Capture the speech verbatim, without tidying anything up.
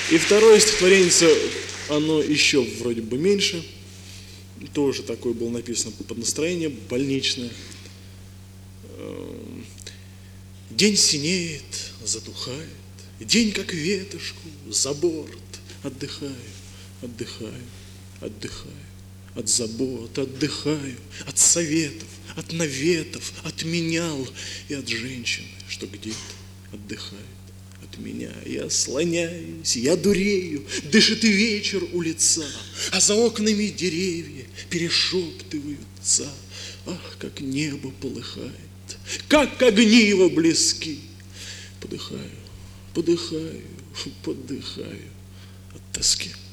И второе стихотворение, оно еще вроде бы меньше, тоже такое было написано под настроение, больничное. День синеет, затухает, день как ветошку за борт. Отдыхаю, отдыхаю, отдыхаю, от забот отдыхаю, от советов, от наветов, от менял и от женщины, что где-то отдыхает. От меня я слоняюсь, я дурею, дышит и вечер у лица, а за окнами деревья перешептываются. Ах, как небо полыхает, как огни его близки. Подыхаю, подыхаю, подыхаю от тоски.